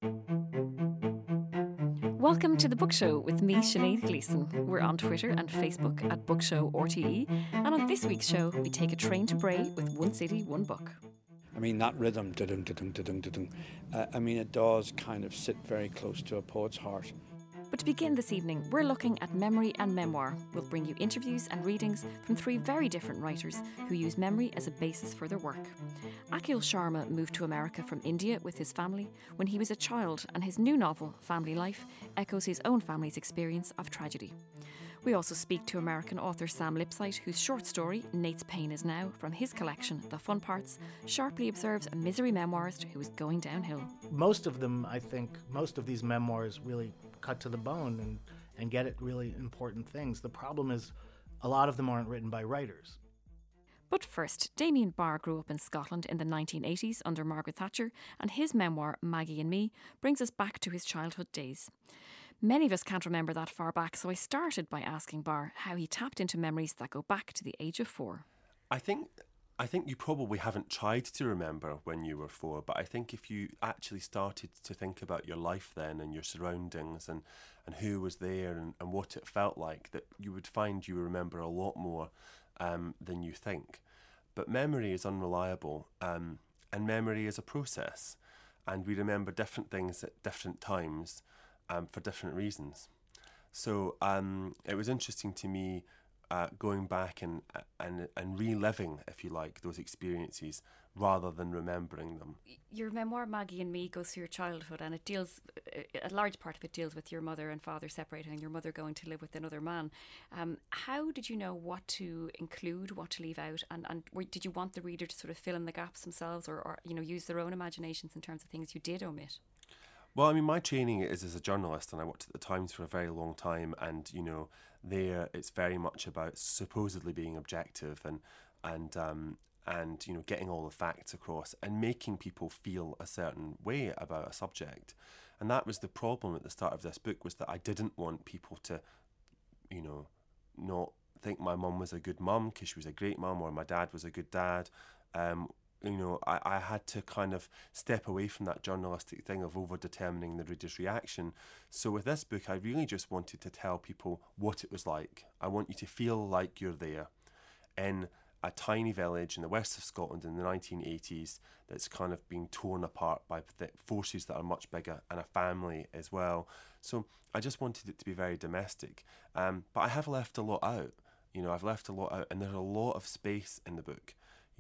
Welcome to The Book Show with me, Sinead Gleeson. We're on Twitter and Facebook at Bookshow RTE, and on this week's show, we take a train to Bray with One City, One Book. I mean, that rhythm, da-dum, da-dum, da-dum, da-dum, I mean, it does kind of sit very close to a poet's heart. But to begin this evening, we're looking at memory and memoir. We'll bring you interviews and readings from three very different writers who use memory as a basis for their work. Akhil Sharma moved to America from India with his family when he was a child, and his new novel, Family Life, echoes his own family's experience of tragedy. We also speak to American author Sam Lipsyte, whose short story, Nate's Pain Is Now, from his collection, The Fun Parts, sharply observes a misery memoirist who is going downhill. Most of them, I think, most of these memoirs really cut to the bone and get at really important things. The problem is a lot of them aren't written by writers. But first, Damien Barr grew up in Scotland in the 1980s under Margaret Thatcher, and his memoir, Maggie and Me, brings us back to his childhood days. Many of us can't remember that far back, so I started by asking Barr how he tapped into memories that go back to the age of 4. I think you probably haven't tried to remember when you were 4, but I think if you actually started to think about your life then and your surroundings and who was there and what it felt like, that you would find you remember a lot more than you think. But memory is unreliable, and memory is a process, and we remember different things at different times for different reasons. So it was interesting to me going back and reliving, if you like, those experiences rather than remembering them. Your memoir, Maggie and Me, goes through your childhood, and it deals, a large part of it deals with your mother and father separating and your mother going to live with another man. How did you know what to include, what to leave out, and did you want the reader to sort of fill in the gaps themselves or use their own imaginations in terms of things you did omit? Well, I mean, my training is as a journalist, and I worked at the Times for a very long time, and there it's very much about supposedly being objective and getting all the facts across and making people feel a certain way about a subject. And that was the problem at the start of this book, was that I didn't want people to, not think my mum was a good mum because she was a great mum, or my dad was a good dad. I had to kind of step away from that journalistic thing of over-determining the reader's reaction. So with this book, I really just wanted to tell people what it was like. I want you to feel like you're there in a tiny village in the west of Scotland in the 1980s that's kind of being torn apart by forces that are much bigger, and a family as well. So I just wanted it to be very domestic. But I have left a lot out. I've left a lot out, and there's a lot of space in the book.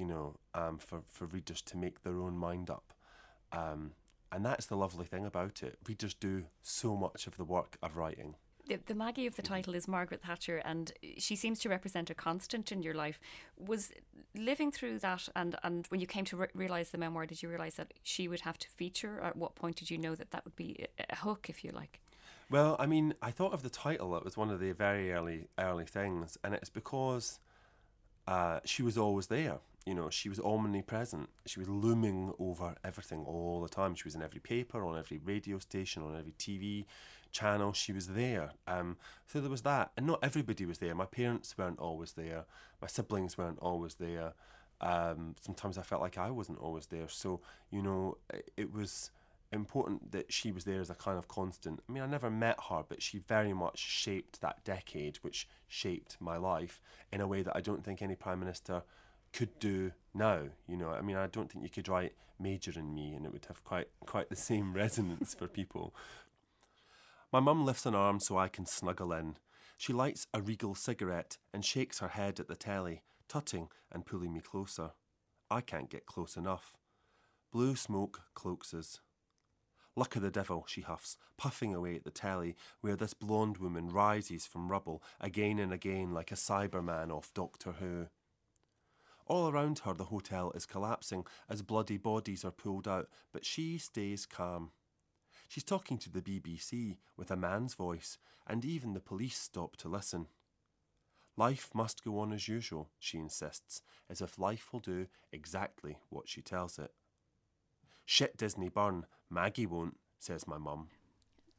For readers to make their own mind up. And that's the lovely thing about it. Readers do so much of the work of writing. The Maggie of the title is Margaret Thatcher, and she seems to represent a constant in your life. Was living through that, and when you came to realise the memoir, did you realise that she would have to feature? At what point did you know that would be a hook, if you like? Well, I mean, I thought of the title. It was one of the very early things, and it's because she was always there. She was omnipresent. She was looming over everything all the time. She was in every paper, on every radio station, on every TV channel. She was there. So there was that. And not everybody was there. My parents weren't always there. My siblings weren't always there. Sometimes I felt like I wasn't always there. So, it was important that she was there as a kind of constant. I mean, I never met her, but she very much shaped that decade, which shaped my life in a way that I don't think any Prime Minister could do now. I mean, I don't think you could write Major in Me and it would have quite the same resonance for people. My mum lifts an arm so I can snuggle in. She lights a Regal cigarette and shakes her head at the telly, tutting and pulling me closer. I can't get close enough. Blue smoke cloaks us. Luck of the devil, she huffs, puffing away at the telly, where this blonde woman rises from rubble again and again like a Cyberman off Doctor Who. All around her the hotel is collapsing as bloody bodies are pulled out, but she stays calm. She's talking to the BBC with a man's voice, and even the police stop to listen. Life must go on as usual, she insists, as if life will do exactly what she tells it. Shit Disney burn, Maggie won't, says my mum.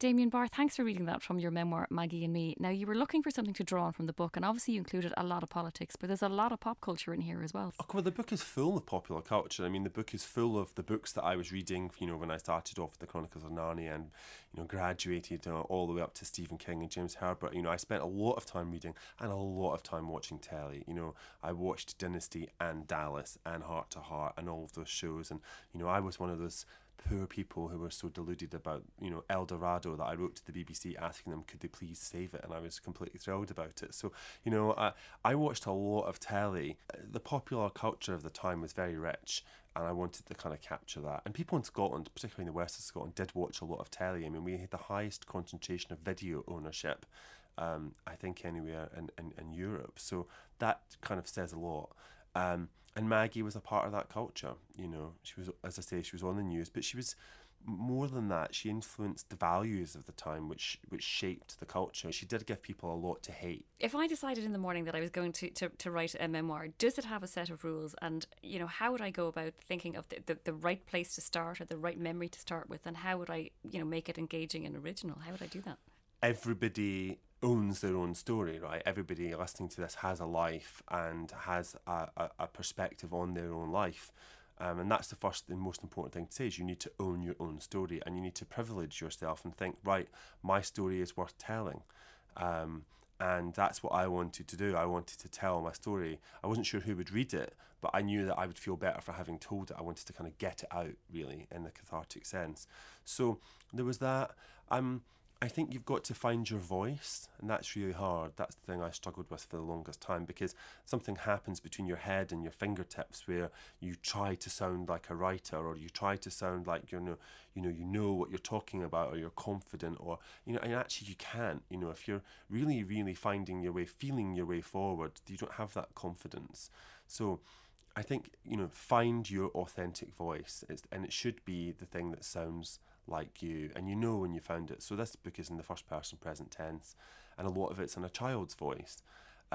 Damien Barr, thanks for reading that from your memoir, Maggie and Me. Now, you were looking for something to draw on from the book, and obviously you included a lot of politics, but there's a lot of pop culture in here as well. Oh, well, the book is full of popular culture. I mean, the book is full of the books that I was reading, when I started off with the Chronicles of Narnia and, graduated all the way up to Stephen King and James Herbert. I spent a lot of time reading and a lot of time watching telly. I watched Dynasty and Dallas and Heart to Heart and all of those shows. And, I was one of those poor people who were so deluded about, El Dorado, that I wrote to the BBC asking them, could they please save it? And I was completely thrilled about it. So, I watched a lot of telly. The popular culture of the time was very rich, and I wanted to kind of capture that. And people in Scotland, particularly in the west of Scotland, did watch a lot of telly. I mean, we had the highest concentration of video ownership, I think, anywhere in Europe. So that kind of says a lot. And Maggie was a part of that culture. She was, as I say, she was on the news, but she was more than that. She influenced the values of the time, which shaped the culture. She did give people a lot to hate. If I decided in the morning that I was going to write a memoir, does it have a set of rules? And, how would I go about thinking of the right place to start or the right memory to start with? And how would I, make it engaging and original? How would I do that? Everybody owns their own story, right? Everybody listening to this has a life and has a perspective on their own life. And that's the first and most important thing to say, is you need to own your own story, and you need to privilege yourself and think, right, my story is worth telling. And that's what I wanted to do. I wanted to tell my story. I wasn't sure who would read it, but I knew that I would feel better for having told it. I wanted to kind of get it out, really, in the cathartic sense. So there was that. I think you've got to find your voice, and that's really hard. That's the thing I struggled with for the longest time, because something happens between your head and your fingertips where you try to sound like a writer, or you try to sound like you know what you're talking about, or you're confident, or and actually you can't. If you're really, really finding your way, feeling your way forward, you don't have that confidence. So I think find your authentic voice, and it should be the thing that sounds like you, and when you found it. So this book is in the first person present tense, and a lot of it's in a child's voice.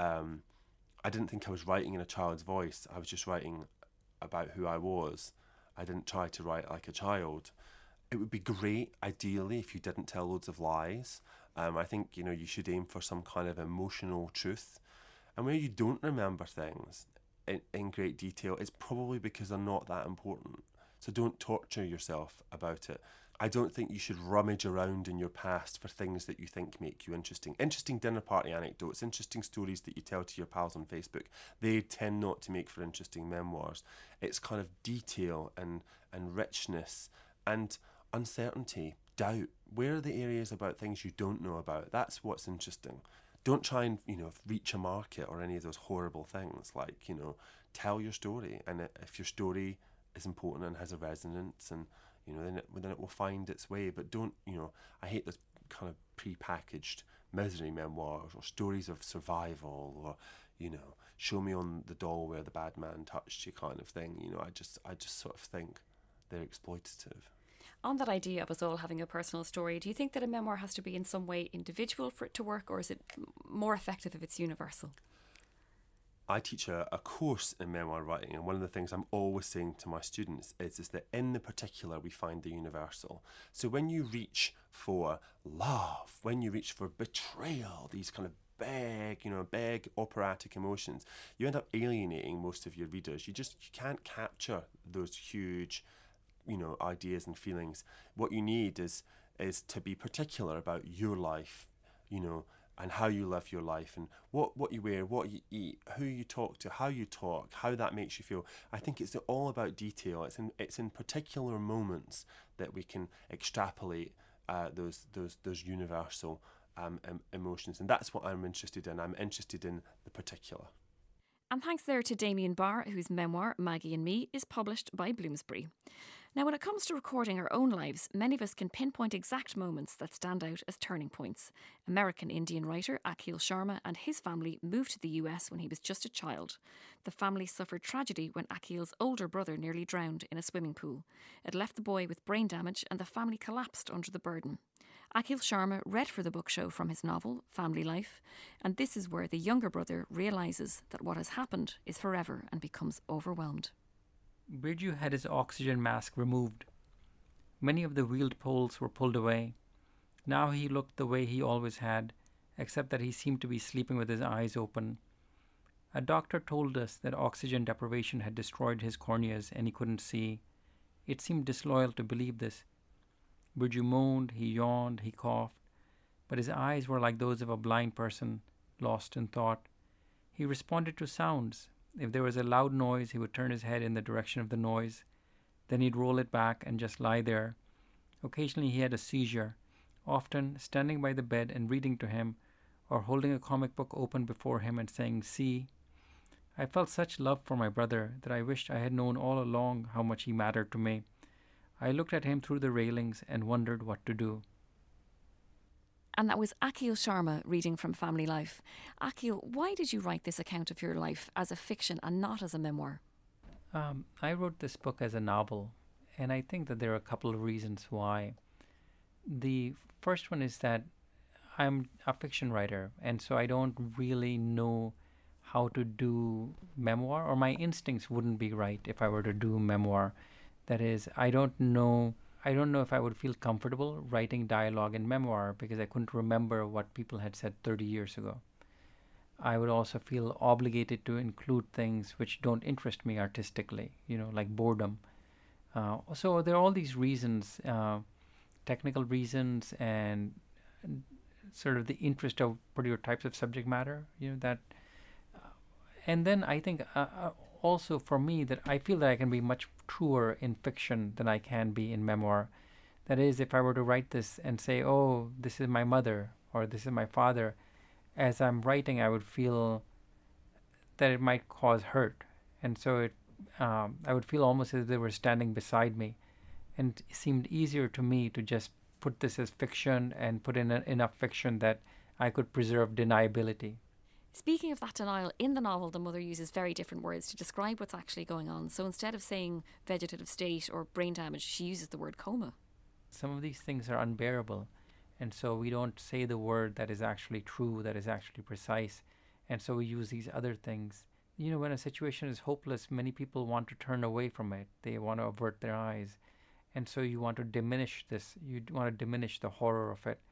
I didn't think I was writing in a child's voice. I was just writing about who I was. I didn't try to write like a child. It would be great, ideally, if you didn't tell loads of lies. I think you should aim for some kind of emotional truth, and where you don't remember things in great detail, it's probably because they're not that important. So don't torture yourself about it. I don't think you should rummage around in your past for things that you think make you interesting. Interesting dinner party anecdotes, interesting stories that you tell to your pals on Facebook, they tend not to make for interesting memoirs. It's kind of detail and richness and uncertainty, doubt. Where are the areas about things you don't know about? That's what's interesting. Don't try and, reach a market or any of those horrible things. Like, tell your story. And if your story is important and has a resonance, and then it will find its way. But don't, I hate this kind of pre-packaged misery memoirs or stories of survival, or show me on the doll where the bad man touched you kind of thing. I just sort of think they're exploitative. On that idea of us all having a personal story, do you think that a memoir has to be in some way individual for it to work, or is it more effective if it's universal? I teach a course in memoir writing, and one of the things I'm always saying to my students is that in the particular we find the universal. So when you reach for love, when you reach for betrayal, these kind of big operatic emotions, you end up alienating most of your readers. You can't capture those huge, ideas and feelings. What you need is to be particular about your life, and how you live your life, and what you wear, what you eat, who you talk to, how you talk, how that makes you feel. I think it's all about detail. It's in particular moments that we can extrapolate those universal emotions, and that's what I'm interested in. I'm interested in the particular. And thanks there to Damien Barr, whose memoir, Maggie and Me, is published by Bloomsbury. Now, when it comes to recording our own lives, many of us can pinpoint exact moments that stand out as turning points. American Indian writer Akhil Sharma and his family moved to the US when he was just a child. The family suffered tragedy when Akhil's older brother nearly drowned in a swimming pool. It left the boy with brain damage, and the family collapsed under the burden. Akhil Sharma read for the book show from his novel, Family Life, and this is where the younger brother realises that what has happened is forever and becomes overwhelmed. Birju had his oxygen mask removed. Many of the wheeled poles were pulled away. Now he looked the way he always had, except that he seemed to be sleeping with his eyes open. A doctor told us that oxygen deprivation had destroyed his corneas and he couldn't see. It seemed disloyal to believe this. Burju moaned, he yawned, he coughed, but his eyes were like those of a blind person, lost in thought. He responded to sounds. If there was a loud noise, he would turn his head in the direction of the noise. Then he'd roll it back and just lie there. Occasionally he had a seizure, often standing by the bed and reading to him, or holding a comic book open before him and saying, "See." I felt such love for my brother that I wished I had known all along how much he mattered to me. I looked at him through the railings and wondered what to do. And that was Akhil Sharma reading from Family Life. Akhil, why did you write this account of your life as a fiction and not as a memoir? I wrote this book as a novel, and I think that there are a couple of reasons why. The first one is that I'm a fiction writer, and so I don't really know how to do memoir, or my instincts wouldn't be right if I were to do memoir. That is, I don't know if I would feel comfortable writing dialogue in memoir because I couldn't remember what people had said 30 years ago. I would also feel obligated to include things which don't interest me artistically, like boredom. So there are all these reasons, technical reasons, and sort of the interest of particular types of subject matter, that. And then I think also for me that I feel that I can be much truer in fiction than I can be in memoir. That is, if I were to write this and say, "Oh, this is my mother," or "This is my father," as I'm writing, I would feel that it might cause hurt. And so I would feel almost as if they were standing beside me. And it seemed easier to me to just put this as fiction and put in enough fiction that I could preserve deniability. Speaking of that denial, in the novel, the mother uses very different words to describe what's actually going on. So instead of saying vegetative state or brain damage, she uses the word coma. Some of these things are unbearable. And so we don't say the word that is actually true, that is actually precise. And so we use these other things. When a situation is hopeless, many people want to turn away from it. They want to avert their eyes. And so you want to diminish this. You want to diminish the horror of it.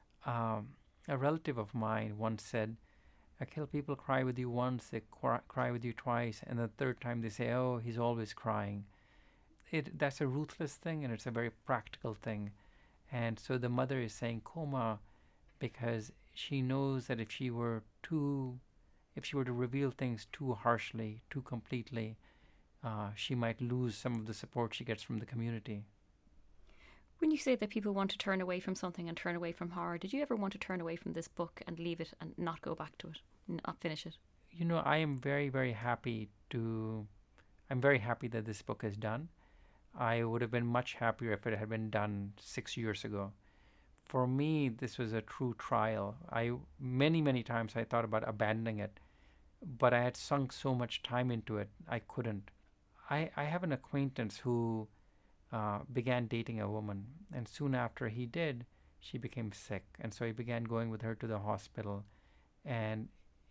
A relative of mine once said, "Akhil, people cry with you once, they cry with you twice, and the third time they say, 'Oh, he's always crying.'" That's a ruthless thing, and it's a very practical thing. And so the mother is saying coma because she knows that if she were to reveal things too harshly, too completely, she might lose some of the support she gets from the community. When you say that people want to turn away from something and turn away from horror, did you ever want to turn away from this book and leave it and not go back to it, not finish it? I am very, very happy I'm very happy that this book is done. I would have been much happier if it had been done 6 years ago. For me, this was a true trial. Many, many times I thought about abandoning it, but I had sunk so much time into it, I couldn't. I have an acquaintance who began dating a woman, and soon after he did, she became sick, and so he began going with her to the hospital, and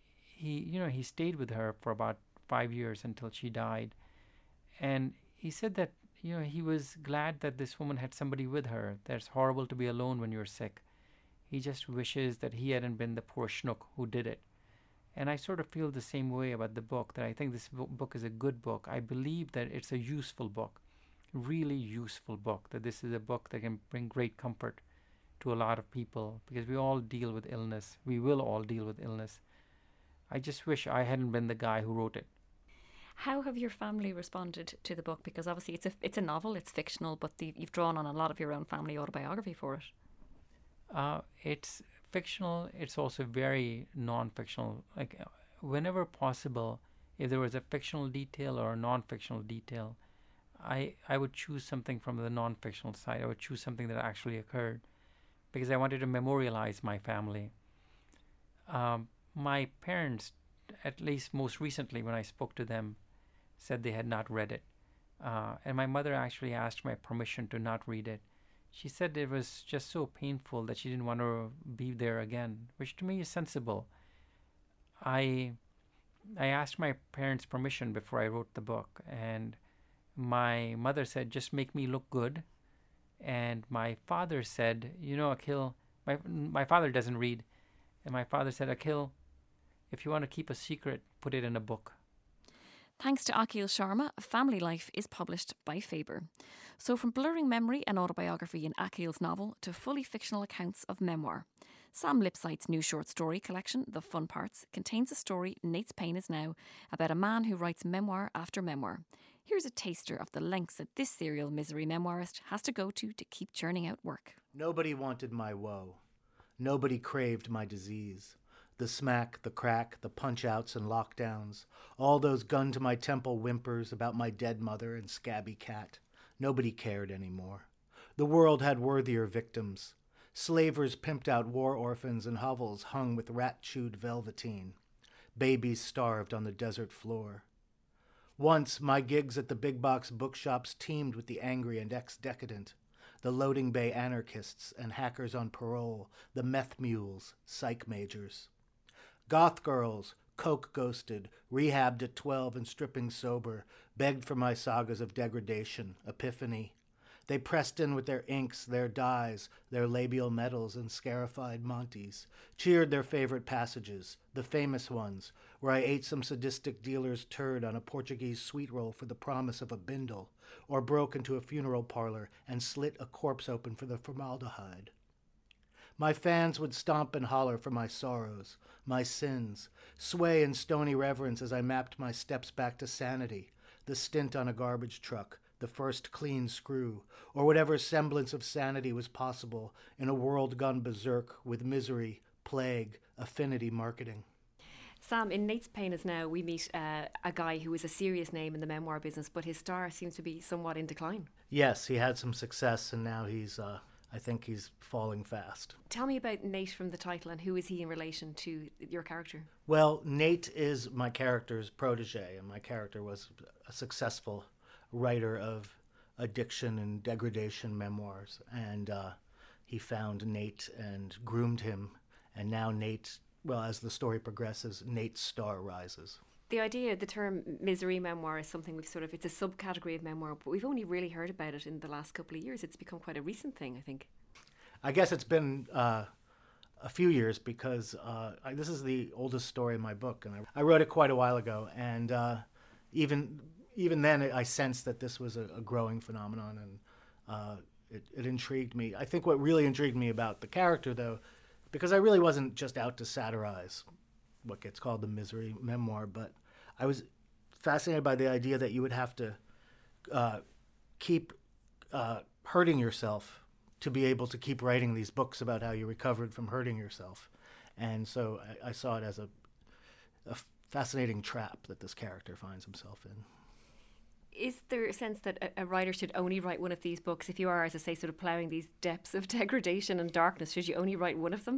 he stayed with her for about 5 years until she died. And he said that he was glad that this woman had somebody with her. That's horrible to be alone when you're sick. He just wishes that he hadn't been the poor schnook who did it. And I sort of feel the same way about the book, that I think this book is a good book. I believe that it's a useful book, really useful book, that this is a book that can bring great comfort to a lot of people, because we all deal with illness. We will all deal with illness. I just wish I hadn't been the guy who wrote it. How have your family responded to the book? Because obviously it's a novel, it's fictional, but you've drawn on a lot of your own family autobiography for it. It's fictional. It's also very non-fictional. Like whenever possible, if there was a fictional detail or a non-fictional detail, I would choose something from the non-fictional side. I would choose something that actually occurred, because I wanted to memorialize my family. My parents, at least most recently when I spoke to them, said they had not read it. And my mother actually asked my permission to not read it. She said it was just so painful that she didn't want to be there again, which to me is sensible. I asked my parents' permission before I wrote the book, and my mother said, "Just make me look good." And my father said, "Akhil, My father doesn't read, and my father said, Akhil, if you want to keep a secret, put it in a book. Thanks to Akhil Sharma, Family Life is published by Faber. So from blurring memory and autobiography in Akhil's novel to fully fictional accounts of memoir, Sam Lipsyte's new short story collection, The Fun Parts, contains a story, Nate's Pain Is Now, about a man who writes memoir after memoir. Here's a taster of the lengths that this serial misery memoirist has to go to keep churning out work. Nobody wanted my woe. Nobody craved my disease. The smack, the crack, the punch-outs and lockdowns, all those gun-to-my-temple whimpers about my dead mother and scabby cat. Nobody cared anymore. The world had worthier victims. Slavers pimped out war orphans and hovels hung with rat-chewed velveteen. Babies starved on the desert floor. Once, my gigs at the big-box bookshops teemed with the angry and ex-decadent, the loading bay anarchists and hackers on parole, the meth mules, psych majors. Goth girls, coke ghosted, rehabbed at 12 and stripping sober, begged for my sagas of degradation, epiphany. They pressed in with their inks, their dyes, their labial metals and scarified Montes, cheered their favorite passages, the famous ones, where I ate some sadistic dealer's turd on a Portuguese sweet roll for the promise of a bindle, or broke into a funeral parlor and slit a corpse open for the formaldehyde. My fans would stomp and holler for my sorrows, my sins, sway in stony reverence as I mapped my steps back to sanity, the stint on a garbage truck, the first clean screw, or whatever semblance of sanity was possible in a world gone berserk with misery, plague, affinity marketing. Sam, in Nate's Pain Is Now, we meet a guy who is a serious name in the memoir business, but his star seems to be somewhat in decline. Yes, he had some success, and now I think he's falling fast. Tell me about Nate from the title, and who is he in relation to your character? Well, Nate is my character's protege, and my character was a successful writer of addiction and degradation memoirs, and he found Nate and groomed him, and now Nate, well, as the story progresses, Nate's star rises. The idea, the term misery memoir is something it's a subcategory of memoir, but we've only really heard about it in the last couple of years. It's become quite a recent thing, I think. I guess it's been a few years because this is the oldest story in my book, and I wrote it quite a while ago, and even then I sensed that this was a growing phenomenon, and it intrigued me. I think what really intrigued me about the character, though, because I really wasn't just out to satirize what gets called the misery memoir, but I was fascinated by the idea that you would have to keep hurting yourself to be able to keep writing these books about how you recovered from hurting yourself. And so I saw it as a fascinating trap that this character finds himself in. Is there a sense that a writer should only write one of these books? If you are, as I say, sort of ploughing these depths of degradation and darkness, should you only write one of them?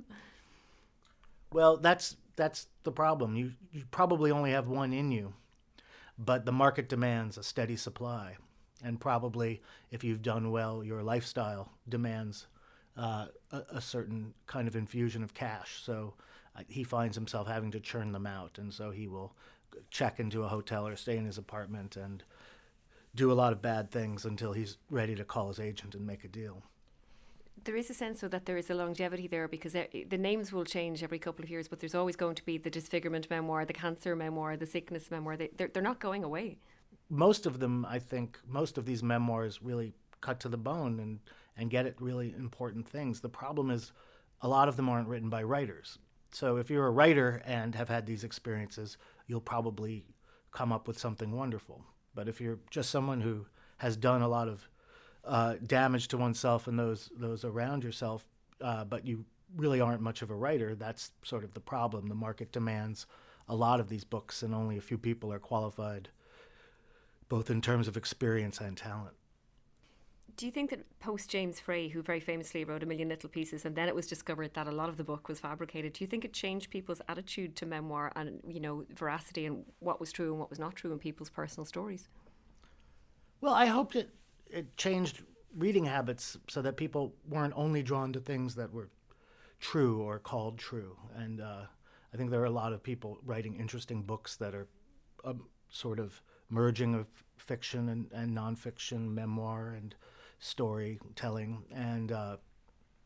Well, that's the problem. You probably only have one in you, but the market demands a steady supply. And probably, if you've done well, your lifestyle demands a certain kind of infusion of cash. So he finds himself having to churn them out. And so he will check into a hotel or stay in his apartment and do a lot of bad things until he's ready to call his agent and make a deal. There is a sense, though, that there is a longevity there, because the names will change every couple of years, but there's always going to be the disfigurement memoir, the cancer memoir, the sickness memoir. They're not going away. Most of them, I think, most of these memoirs really cut to the bone and get at really important things. The problem is a lot of them aren't written by writers. So if you're a writer and have had these experiences, you'll probably come up with something wonderful. But if you're just someone who has done a lot of damage to oneself and those around yourself, but you really aren't much of a writer, that's sort of the problem. The market demands a lot of these books, and only a few people are qualified, both in terms of experience and talent. Do you think that post James Frey, who very famously wrote A Million Little Pieces, and then it was discovered that a lot of the book was fabricated, do you think it changed people's attitude to memoir and, veracity and what was true and what was not true in people's personal stories? Well, I hoped it changed reading habits so that people weren't only drawn to things that were true or called true. And I think there are a lot of people writing interesting books that are sort of merging of fiction and nonfiction, memoir and storytelling. And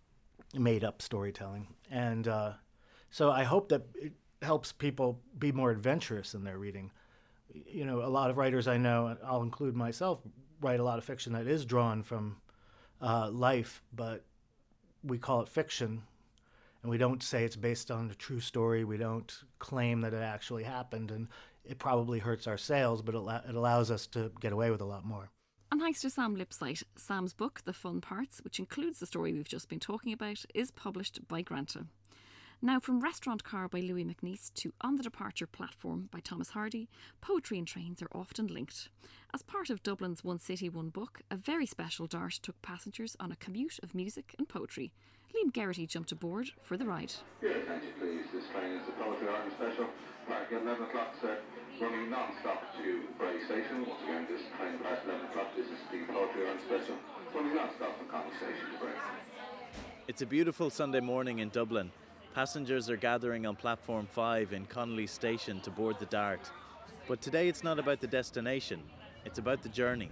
made-up storytelling. And so I hope that it helps people be more adventurous in their reading. You know, a lot of writers I know, and I'll include myself, write a lot of fiction that is drawn from life, but we call it fiction, and we don't say it's based on a true story. We don't claim that it actually happened, and it probably hurts our sales, but it allows us to get away with a lot more. And thanks to Sam Lipsyte, Sam's book, The Fun Parts, which includes the story we've just been talking about, is published by Granta. Now, from Restaurant Car by Louis MacNeice to On the Departure Platform by Thomas Hardy, poetry and trains are often linked. As part of Dublin's One City, One Book, a very special dart took passengers on a commute of music and poetry. Liam Geraghty jumped aboard for the ride. Your attention please, this train is the Poetry Ireland Special. Park at 11 o'clock, sir. Running non-stop to Bray Station. Once again, this train past 11 o'clock. This is the Poetry Ireland Special. Running non-stop from Connell Station to Bray. It's a beautiful Sunday morning in Dublin. Passengers are gathering on platform 5 in Connolly Station to board the Dart. But today it's not about the destination, it's about the journey.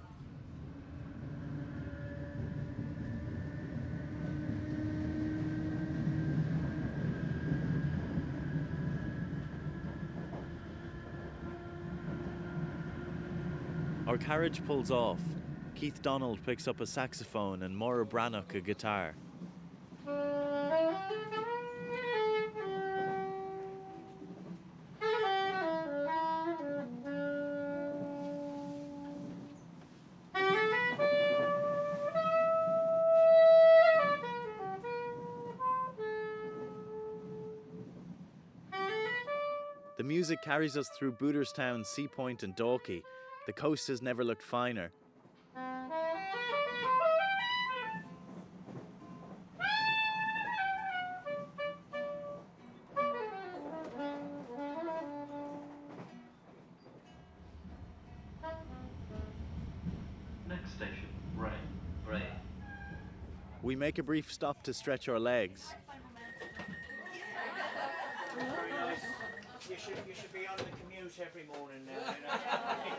Our carriage pulls off. Keith Donald picks up a saxophone and Maura Brannock a guitar. The music carries us through Booterstown, Seapoint and Dalkey. The coast has never looked finer. Next station, Bray. We make a brief stop to stretch our legs. You should be on the commute every morning now, you know.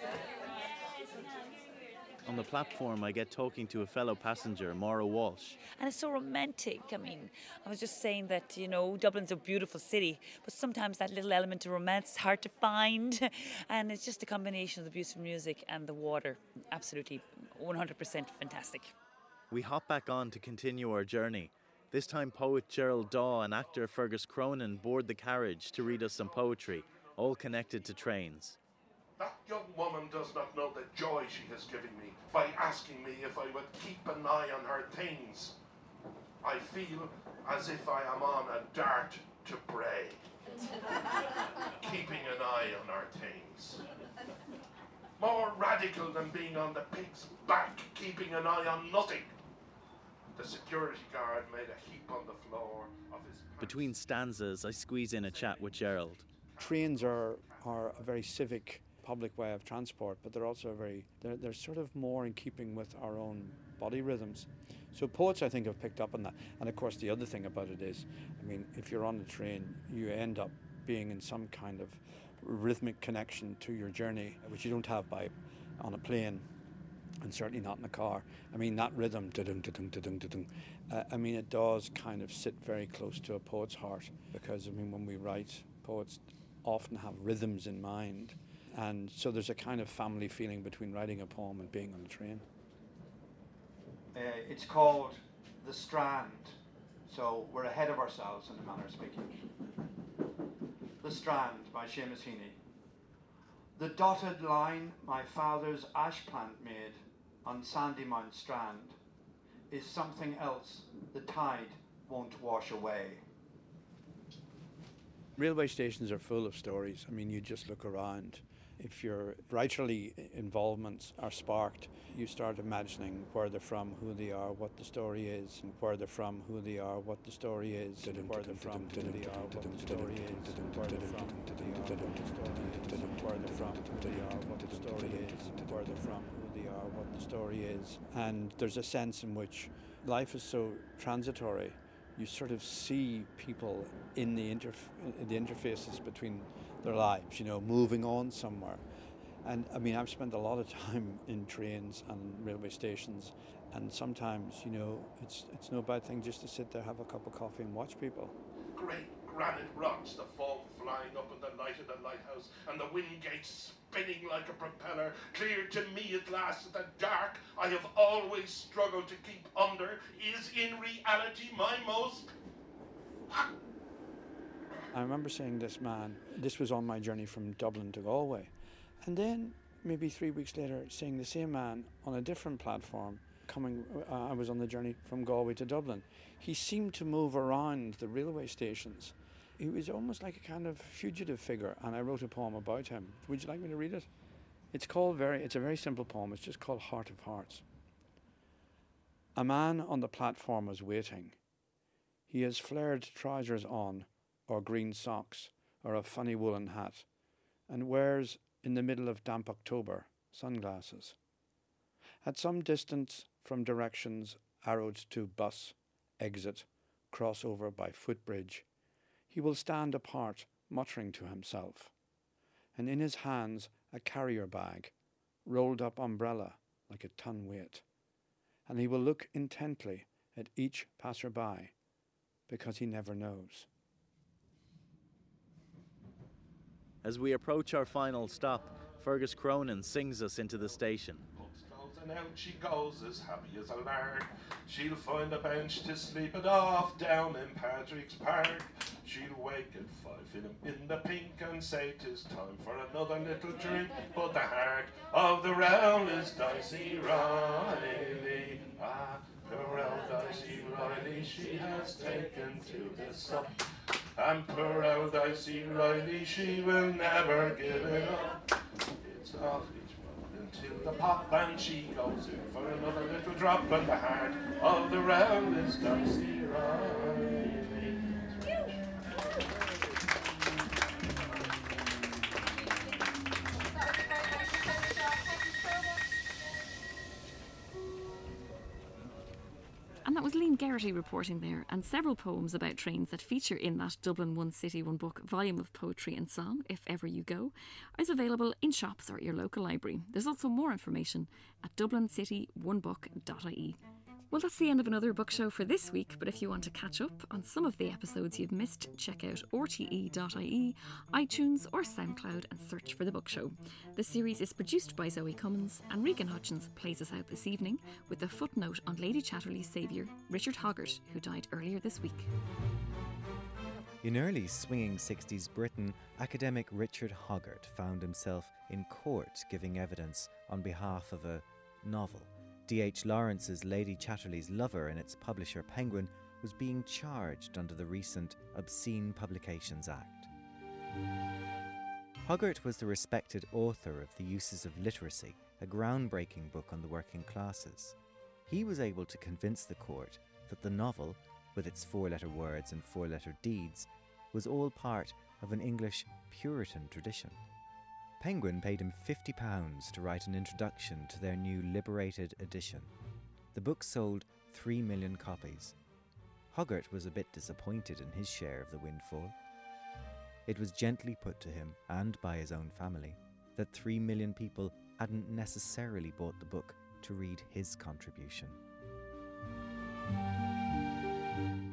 On the platform, I get talking to a fellow passenger, Maura Walsh. And it's so romantic. I mean, I was just saying that, you know, Dublin's a beautiful city, but sometimes that little element of romance is hard to find. And it's just a combination of the beautiful music and the water. Absolutely 100% fantastic. We hop back on to continue our journey. This time poet Gerald Daw and actor Fergus Cronin board the carriage to read us some poetry, all connected to trains. That young woman does not know the joy she has given me by asking me if I would keep an eye on her things. I feel as if I am on a dart to Bray, keeping an eye on our things. More radical than being on the pig's back, keeping an eye on nothing. The security guard made a heap on the floor of his... Between stanzas, I squeeze in a chat with Gerald. Trains are a very civic public way of transport, but they're also they're sort of more in keeping with our own body rhythms. So poets, I think, have picked up on that. And of course, the other thing about it is, I mean, if you're on the train, you end up being in some kind of rhythmic connection to your journey, which you don't have on a plane, and certainly not in a car. I mean, that rhythm, I mean, it does kind of sit very close to a poet's heart, because, I mean, when we write, poets often have rhythms in mind. And so there's a kind of family feeling between writing a poem and being on the train. It's called The Strand, so we're ahead of ourselves in a manner of speaking. The Strand by Seamus Heaney. The dotted line my father's ash plant made on Sandymount Strand is something else the tide won't wash away. Railway stations are full of stories. I mean, you just look around. If your writerly involvements are sparked, you start imagining where they're from, who they are, what the story is, and where they're from, who they are, what the story is, and where they're from, who they are, what the story is, and where they're from, who they are, what the story is, and where they're from, who they are, what the story is, and where they're from, who they are, what the story is. And there's a sense in which life is so transitory. You sort of see people in the interfaces between their lives, you know, moving on somewhere. And I mean, I've spent a lot of time in trains and railway stations, and sometimes, you know, it's no bad thing just to sit there, have a cup of coffee and watch people. Great granite rocks, the foam flying up in the light of the lighthouse, and the wind gates spinning like a propeller, clear to me at last that the dark I have always struggled to keep under is in reality my most... I remember seeing this man, this was on my journey from Dublin to Galway, and then maybe 3 weeks later seeing the same man on a different platform coming, I was on the journey from Galway to Dublin. He seemed to move around the railway stations. He was almost like a kind of fugitive figure, and I wrote a poem about him. Would you like me to read it? It's a very simple poem. It's just called Heart of Hearts. A man on the platform was waiting. He has flared trousers on, or green socks, or a funny woolen hat, and wears, in the middle of damp October, sunglasses. At some distance from directions arrowed to bus, exit, crossover by footbridge, he will stand apart, muttering to himself, and in his hands a carrier bag, rolled up umbrella like a ton weight, and he will look intently at each passer-by, because he never knows. As we approach our final stop, Fergus Cronin sings us into the station. And out she goes as happy as a lark. She'll find a bench to sleep it off down in Patrick's Park. She'll wake at 5 in the pink and say 'tis time for another little drink. But the heart of the realm is Dicey Riley. Ah, poor old Dicey Riley, she has taken to the sup. And poor old Dicey Riley, she will never give it up. It's off till the pop, and she goes in for another little drop, and the heart of the realm is Dicey Riley. And that was Liam Geraghty reporting there, and several poems about trains that feature in that Dublin One City One Book volume of poetry and song, If Ever You Go, is available in shops or at your local library. There's also more information at dublincityoneBook.ie. Well, that's the end of another book show for this week, but if you want to catch up on some of the episodes you've missed, check out rte.ie, iTunes or SoundCloud and search for The Book Show. The series is produced by Zoe Cummins, and Regan Hutchins plays us out this evening with a footnote on Lady Chatterley's saviour, Richard Hoggart, who died earlier this week. In early swinging 60s Britain, academic Richard Hoggart found himself in court giving evidence on behalf of a novel. D.H. Lawrence's Lady Chatterley's lover and its publisher Penguin was being charged under the recent Obscene Publications Act. Hoggart was the respected author of The Uses of Literacy, a groundbreaking book on the working classes. He was able to convince the court that the novel, with its 4-letter words and 4-letter deeds, was all part of an English Puritan tradition. Penguin paid him £50 to write an introduction to their new liberated edition. The book sold 3 million copies. Hoggart was a bit disappointed in his share of the windfall. It was gently put to him, and by his own family, that 3 million people hadn't necessarily bought the book to read his contribution.